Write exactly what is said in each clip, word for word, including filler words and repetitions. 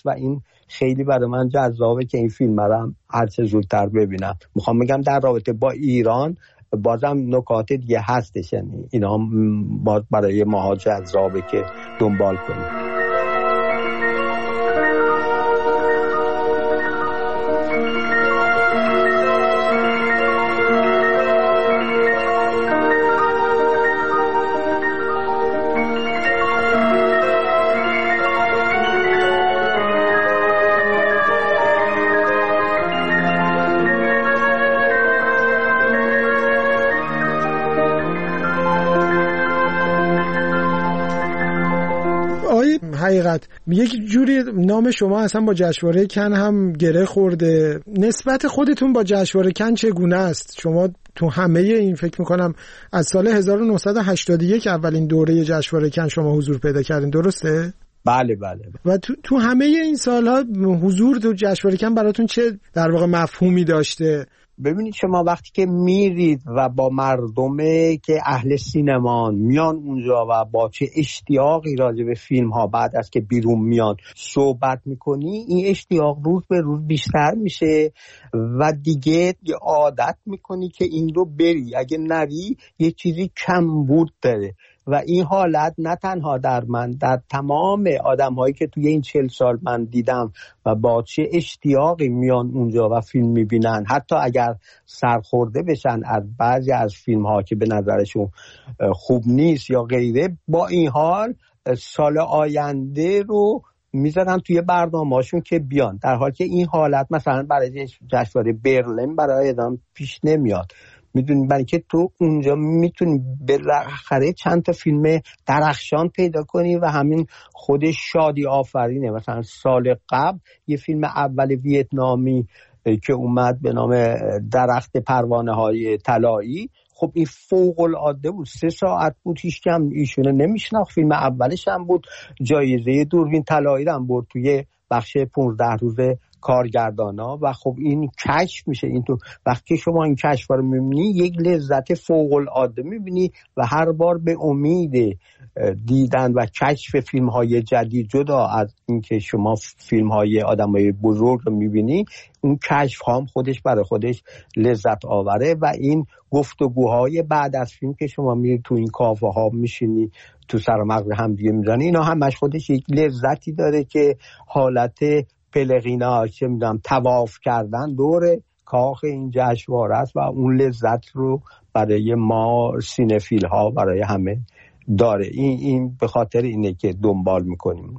و این خیلی برای من جذابه که این فیلم رو هر چه زودتر ببینم. میخوام بگم در رابطه با ایران بازم نکات دیگه هستش، یعنی اینا باز برای ما جذابه که دنبال کنیم. حقیقت یک جوری نام شما اصلا با جشنواره کن هم گره خورده. نسبت خودتون با جشنواره کن چگونه است؟ شما تو همه این فکر میکنم از سال هزار و نهصد و هشتاد و یک اولین دوره جشنواره کن شما حضور پیدا کردین، درسته؟ بله بله. و تو, تو همه این سالها حضور تو جشنواره کن براتون چه در واقع مفهومی داشته؟ ببینید شما وقتی که میرید و با مردمه که اهل سینمان میان اونجا و با چه اشتیاقی راجع به فیلم ها بعد از که بیرون میان صحبت میکنی، این اشتیاق روز به روز بیشتر میشه و دیگه یه عادت میکنی که این رو بری، اگه نری یه چیزی کمبود داره. و این حالت نه تنها در من، در تمام آدم هایی که توی این چهل سال من دیدم و با چه اشتیاقی میان اونجا و فیلم میبینن، حتی اگر سرخورده بشن از بعضی از فیلم ها که به نظرشون خوب نیست یا غیره، با این حال سال آینده رو میذارن توی برنامه‌هاشون که بیان، در حالی که این حالت مثلا برای جشنواره برلین برای ادام پیش نمیاد. میدونی برای که تو اونجا میتونی بالاخره چند تا فیلم درخشان پیدا کنی و همین خودش شادی آفرینه. مثلا سال قبل یه فیلم اول ویتنامی که اومد به نام درخت پروانه های طلایی، خب این فوق العاده بود، سه ساعت بود، هیچ کم ایشونه نمیشناخت. فیلم اولش هم بود، جایزه دوربین طلایی هم برد توی بخش پانزده روزه کارگردانا و خب این کشف میشه. این تو وقتی شما این کشف رو میبینی یک لذت فوق العاده میبینی و هر بار به امید دیدن و کشف فیلم های جدید، جدا از اینکه شما فیلم های آدم های بزرگ رو میبینی، اون کشف هم خودش برای خودش لذت آوره. و این گفتگوهای بعد از فیلم که شما میری تو این کافه ها میشینی تو سر مغز هم دیگه میزنی، اینا همش خودش یک لذتی داره که حالت پلغینا چه میدونم طواف کردن دور کاخ این جشنواره است و اون لذت رو برای ما سینفیل ها، برای همه داره. این این به خاطر اینه که دنبال میکنیم.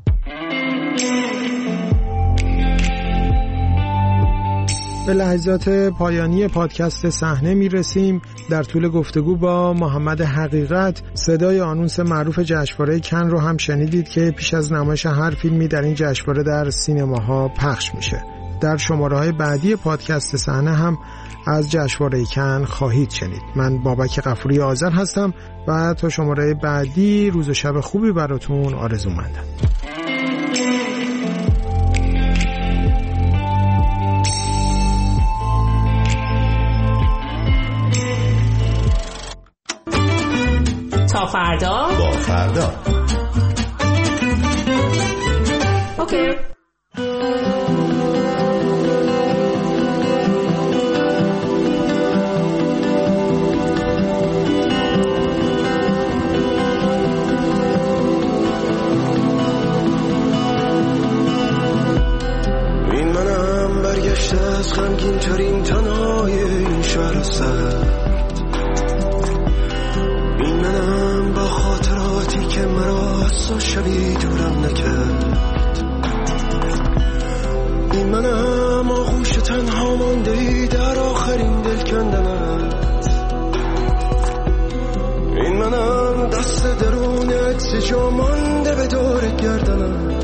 به لحظات پایانی پادکست صحنه میرسیم. در طول گفتگو با محمد حقیقت صدای آنونس معروف جشنواره کن رو هم شنیدید که پیش از نمایش هر فیلمی در این جشنواره در سینماها پخش میشه. در شماره‌های بعدی پادکست صحنه هم از جشنواره کن خواهید شنید. من بابک غفوری آذر هستم و تا شماره بعدی روز و شب خوبی براتون آرزومندم. تا فردا با فردا. اوکی. این منم برگشته از غمگین ترین تنهای این شهر سرد. این منم با خاطراتی که مرا از شبی دورم نکرد. این منم آغوش تنها ماندهی در آخرین دل کندنت. این منم دست درون عکس جا مانده به دور گردنت.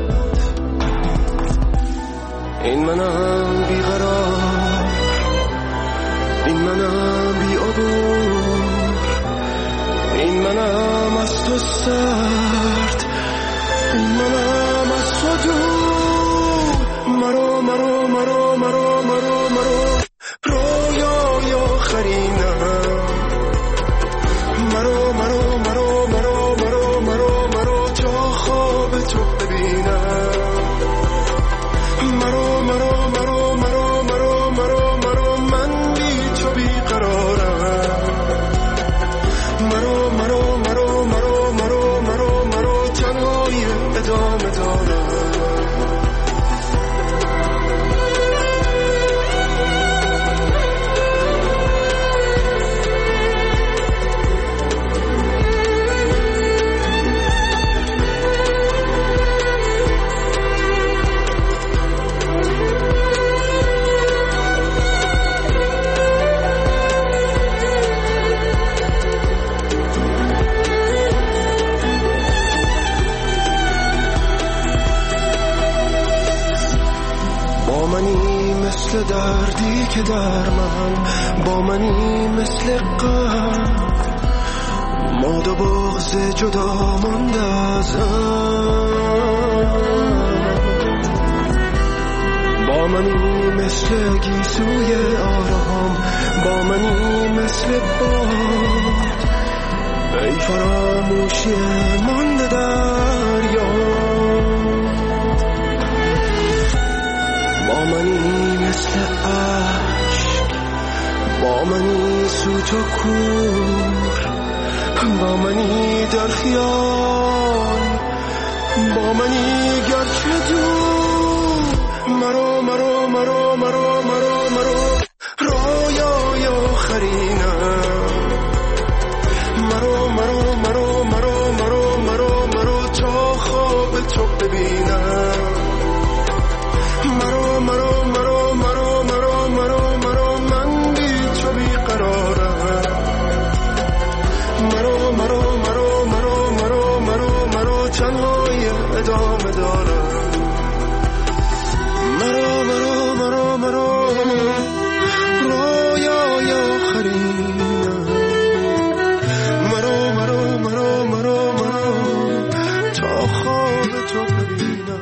این منم بیقرار، این منم بی عبور، این منم از تو سرد، این منم از تو دور. مرو مرو مرو مرو مرو مرو رویای آخرینم. مرو مرو مرو مرو مرو مرو مرو تا خواب تو ببینم. با منی مثل دردی که در من، با منی مثل قلب ما دو بغض جدا مانده ازم. با منی مثل گیسوی آرام، با منی مثل باد ای فراموشی مانده دریا. با منی مثل عشق، با منی سوت و کور، با منی در خیال، با منی گرچه دور. مرو مرو مرو مرو مرو مرو رویای آخرینم. مرو مرو مرو مرو مرو مرو مرو تا خواب تو ببینم. مرو مرو مرو مرو مرو مرو مرو من بی تو بیقرارم. مرو مرو مرو مرو مرو مرو مرو تنهای ادامه دارم. مرو مرو مرو مرو رویای آخرینم. مرو مرو مرو مرو مرو تا خواب تو ببینم.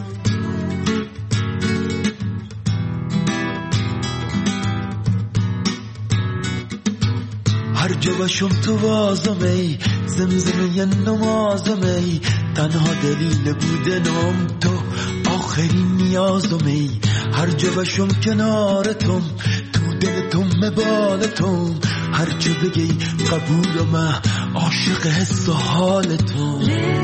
هر جا باشم تو وازم ای زمزمه نمازم ای، تنها دلیل بودنم تو آخرین نیازم ای. هر جا باشم کنارتم تو دلتم مبالتم، هر جا بگی قبولم عاشق حس و حالتم.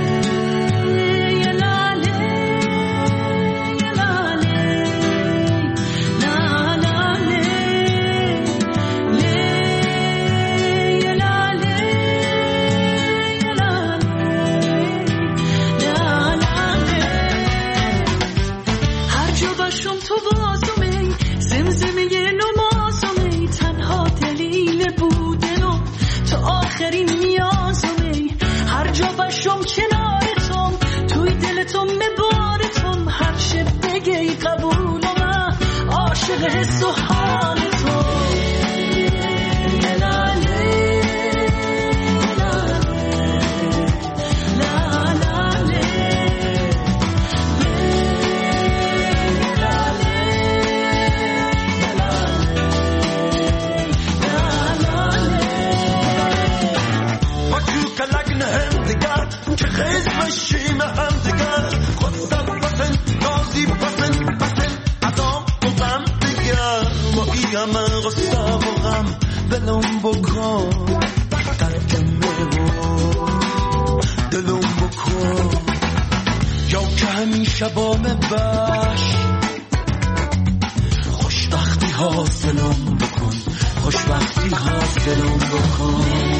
حس و حال تو که خیز بشیم هم دیگر خودم بسن نازی بسن بسن ادام بزن دیگر ما ایم غصه و غم دلم بکن ترکمه و دلم بکن یا که همیشه با مباش خوشبختی حاصلم بکن خوشبختی حاصلم بکن.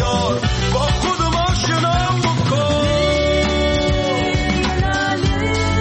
La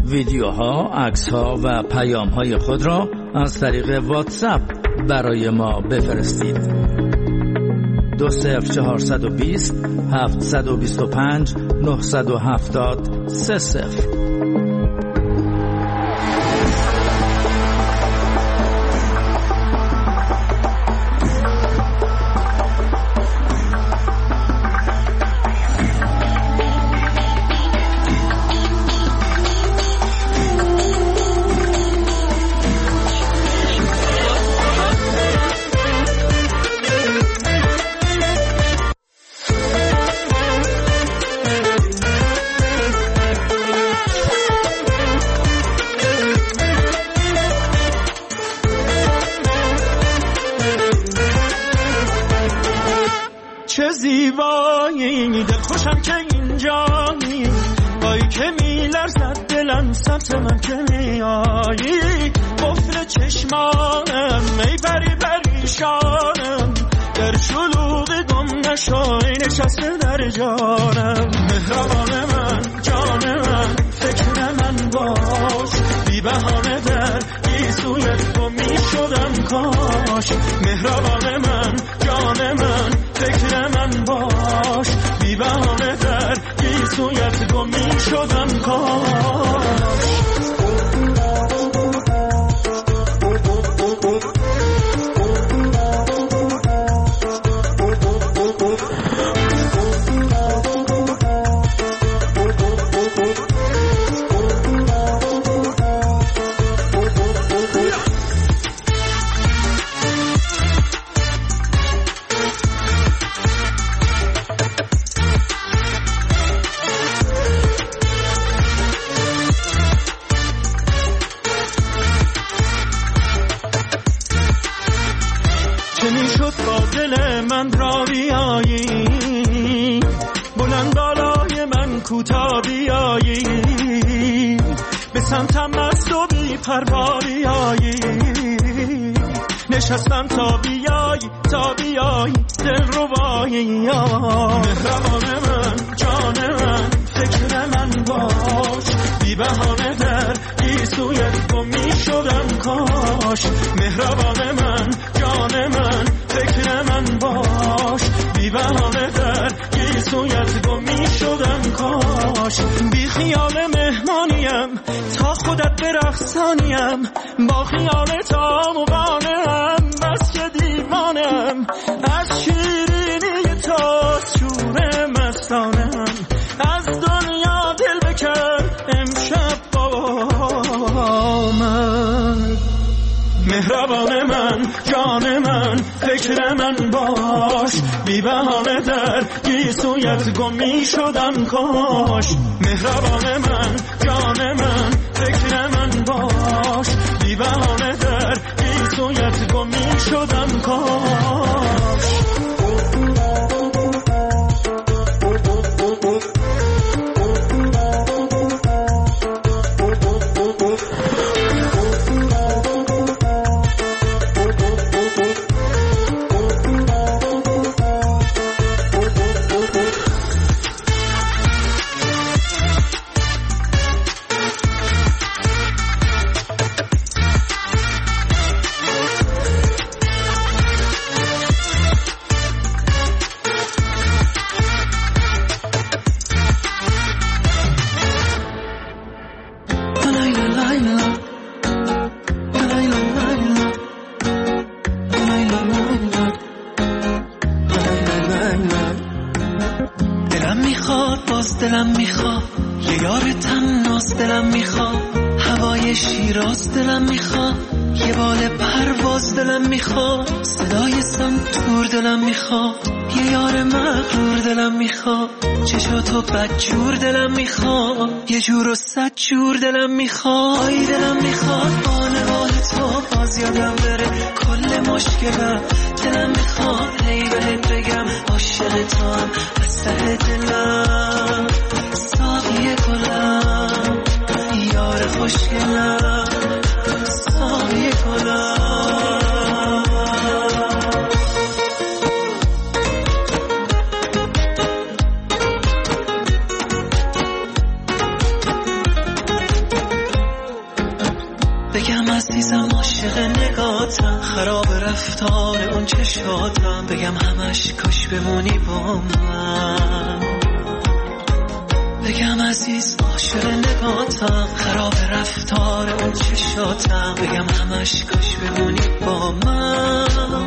ویدیوها، عکس‌ها و پیام‌های خود را از طریق واتساپ برای ما بفرستید. دو صفر چهارصد و بیست هفتصد و بیست و پنج نهصد و هفتاد سه صفر. چه زیبایی دل خوشم که اینجایی، وای که میلرزد دلم سمت من که میایی، قفل چشمانم میبری پریشانم، در شلوغ گم نشای نشسته در جانم، مهربان من جان من فکر من باش، بی بهانه در گیسویت تو میشدم کاش، مهربان من جان من فکر من باش، بی بهانه در گیسویت گم میشدم کاش. من را بیایی، بلند بالای من کوتا بیایی، به سمتم از تو بی پروا بیایی، نشستم تا بیایی تا بیایی دل ربایی، مهربان من جان من فکر من باش، بی بهانه در گیسویت گم میشدم کاش، مهربان من جان من فکر من باش، بی بهانه در گیسویت گم میشدم کاش، بی خیال مهمانیم تا خودت برقصانیم، با خیال تا مقانم بس که دیوانم، از شیرینی تا شور مستانم، از دنیا دل بکن امشب با من، مهربان من جان من فکر من باش، بی بهانه در گیسویت گم می شدم کاش، مهربان من جان من فکر من باش، بی بهانه در گیسویت گم می شدم کاش. دلم میخواد یه یار تناس، دلم میخواد هوای شیراز، دلم میخواد یه بال پرواز، دلم میخواد صدای سنتور، دلم میخواد یه یار مغرور، دلم میخواد چشاتو بدجور، دلم میخواد یه جور و صد جور، دلم میخواد آی دلم میخواد با نگاه تو باز یادم بره کل مشکلم، دلم میخواد هی بهت بگم عاشق تو هم از ته دلم، ساقی گلم یار خوشگلم، ساقی گلم. عزیزم عاشق نگاتم، خراب رفتار اون چشاتم، بگم همش کاش بمونی با من. بگم عزیز عاشق نگاتم، خراب رفتار اون چشاتم، بگم همش کاش بمونی با من.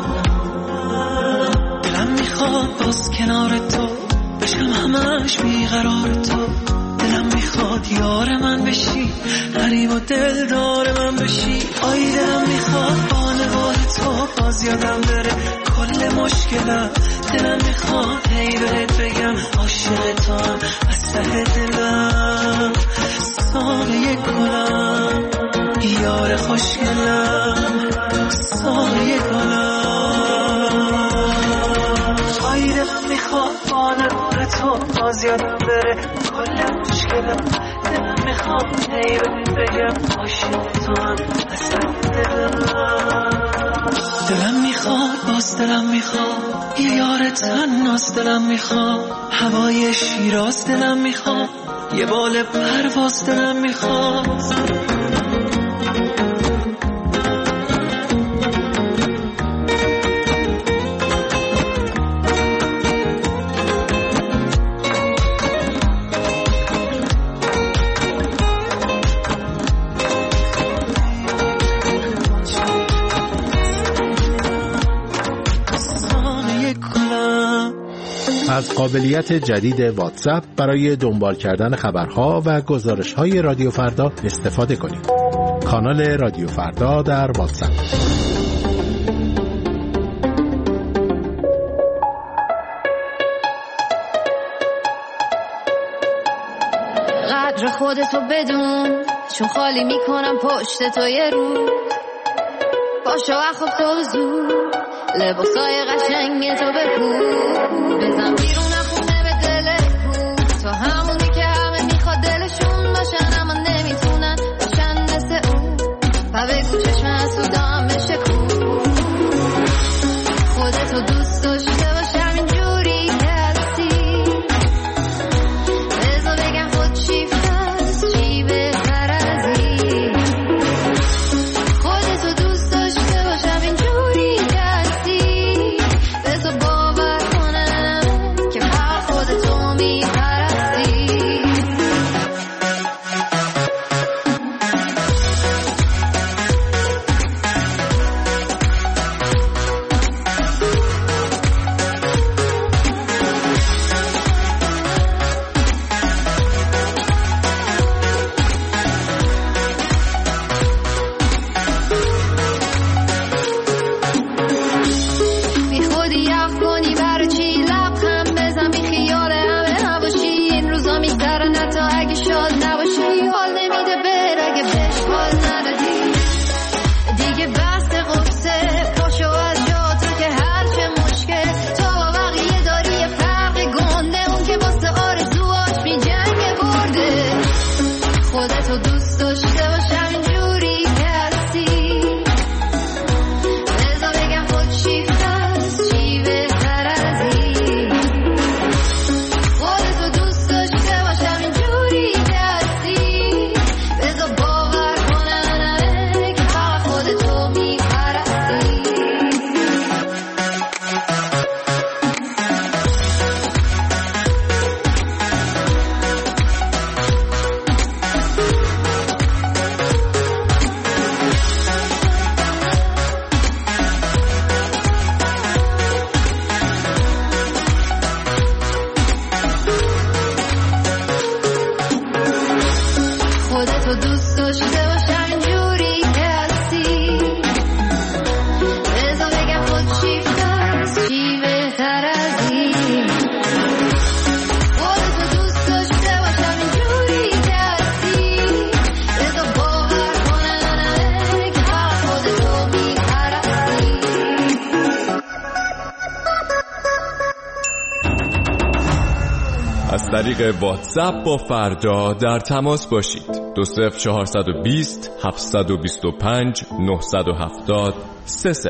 دلم میخواد باز کنار تو بشم همش بیقرار تو، دلم میخواد یار من بشی، غریب و دلدار من بشی. آی دلم میخواد با نگاه تو باز یادم بره کل مشکلم، دلم میخواد هی بهت بگم عاشق تو هم از ته دلم. ساقه گلم یار خوشگلم، ساقه گلم. آی دلم میخواد با نگاه تو باز یادم بره کل مشکلم، دلم میخواد هی بهت بگم عاشق تو هم از ته دلم. دلم میخواد باز دلم میخواد یه یار تناس، دلم میخواد هوای شیراز، دلم میخواد یه بال پرواز، دلم میخواد. از قابلیت جدید واتساپ برای دنبال کردن خبرها و گزارش‌های رادیو فردا استفاده کنید. کانال رادیو فردا در واتساپ. قدر خودتو بدون، چون خالی میکنم پشت تو یه رو. باشو اخواب تو زود، لباسای قشنگ تو بپوش، بزن بیرون خونه به دل کو. تو همونی که همه میخواد دلشون باشن اما نمیتونن باشن مثل اون. و بگو چشم حسودام بشه کو. خودتو دوست داشته باش همینجوری که هستی، بذار بگم خود چی فست چی بهتر از این. خودتو دوست داشته باش همینجوری که هستی، بذار باور کنم که فقط خودتو میپرستی. بی خودی یخ کنی برای چی لبخند بزن، بی خیال همه نباشی. این روزا میگذرن حتی اگه شاد نباشی. حال نمیده بر اگه بهش حال ندادی دیگه. بحث قصه پاشو از جا تو که هر چه مشکل تو با بقیه داری یه فرق گنده. اون که واسه آرزوهاش می جنگ برده. خودتو دوست داشته باش همینجوری که هستی، بذار بگم خود چی فست چی بهتر از این. خودتو دوست داشته باش همینجوری که هستی، بذار باور کنم که فقط خودتو میپرستی. خودتو دوست داشته باش همینجوری که هستی، بذار بگم خود چی فست چی بهتر از این. خودتو دوست داشته باش همینجوری که هستی، بذار باور کنم که فقط خودتو میپرستی. از طریق واتساپ با فردا در تماس باشید. دو صفر چهارصد و بیست هفتصد و بیست و پنج نهصد و هفتاد سه صفر.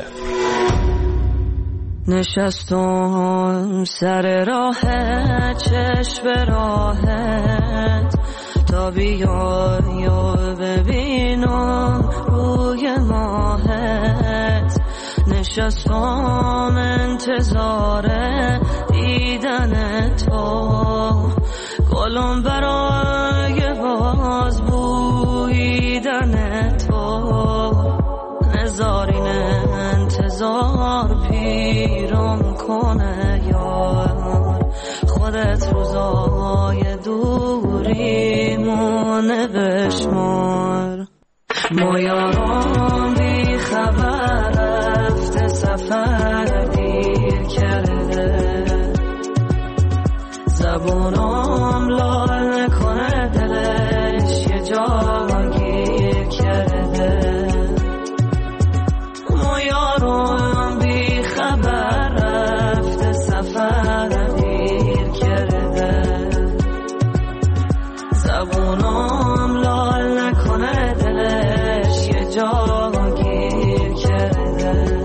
نشستم سر راهت چشم به راهت تا بیای و ببینم روی بالای ماهت نشستم انتظار دیدن تو، گلم برای باز بویدن تو، نزارین انتظار پیرم کنه یار، خودت روزای دوریمونه بشمار. ما یارم بی خبر رفته سفر دیر کرده، زبونم لال نکنه دلش یه جا گیر کرده. ما یارم بی خبر رفته سفر دیر کرده، زبونم لال نکنه دلش یه جا گیر کرده.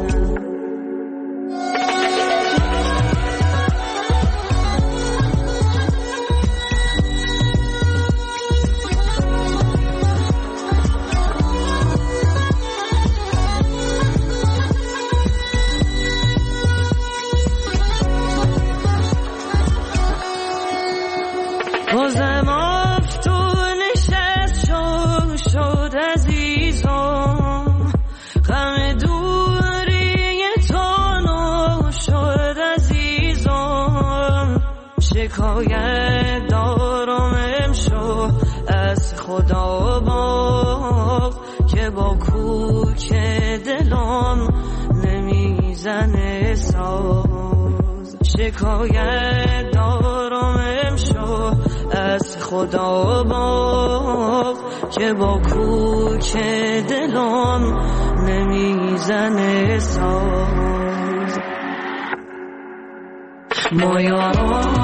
بازم افتون نشست شد شد عزیزم، غم دوری تانو شد عزیزم، شکایت دارم امشو از خدا باغ که با کوک دلم نمیزنه ساز، شکایت دارم امشو از خدا باغ که با کوک دلم نمیزنه ساز. ما یارم